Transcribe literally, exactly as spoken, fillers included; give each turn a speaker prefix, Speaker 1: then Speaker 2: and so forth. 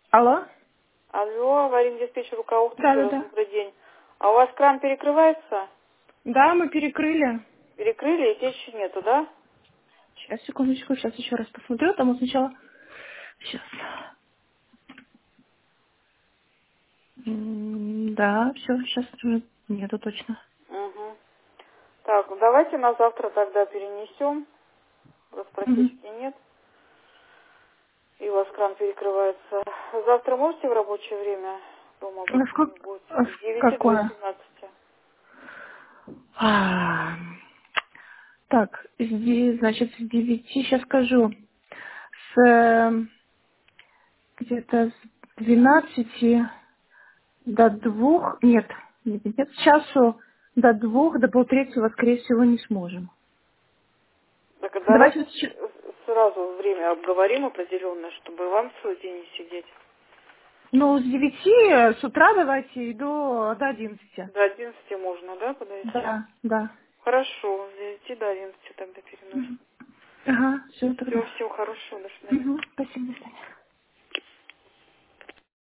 Speaker 1: Алло?
Speaker 2: Алло, аварийный диспетчер УК Ухты,
Speaker 1: Да,
Speaker 2: еще
Speaker 1: да,
Speaker 2: раз
Speaker 1: да.
Speaker 2: добрый день. А у вас кран перекрывается?
Speaker 1: Да, мы перекрыли.
Speaker 2: Перекрыли, и течи нету, да?
Speaker 1: Сейчас, секундочку, сейчас еще раз посмотрю. Там вот сначала... Сейчас. М, Да, все, сейчас уже нету точно.
Speaker 2: Угу. Так, ну давайте на завтра тогда перенесем. Раз
Speaker 1: Мгм.
Speaker 2: протечки нет. И у вас кран перекрывается. Завтра можете в рабочее время дома быть
Speaker 1: Ну, в, как...
Speaker 2: кто-нибудь?
Speaker 1: а
Speaker 2: С
Speaker 1: в
Speaker 2: девяти до
Speaker 1: какое?
Speaker 2: восемнадцати.
Speaker 1: А, Так, здесь, значит, с девяти, сейчас скажу. С э, где-то с двенадцати до двух, нет, нет, нет, нет, с часу до двух, до полтретьего, скорее всего, не сможем.
Speaker 2: Так а
Speaker 1: Давайте
Speaker 2: давайте
Speaker 1: вот щ-
Speaker 2: с- сразу время обговорим определенное, чтобы вам целый день не сидеть.
Speaker 1: ну, с девяти с утра давайте и до, до одиннадцати.
Speaker 2: До одиннадцати можно, да, подойти?
Speaker 1: Да, да.
Speaker 2: Хорошо, с девяти до одиннадцати тогда переносим.
Speaker 1: Мгм. Ага, все
Speaker 2: Все,
Speaker 1: тогда.
Speaker 2: всего хорошего, до свидания.
Speaker 1: Угу, спасибо, до свидания.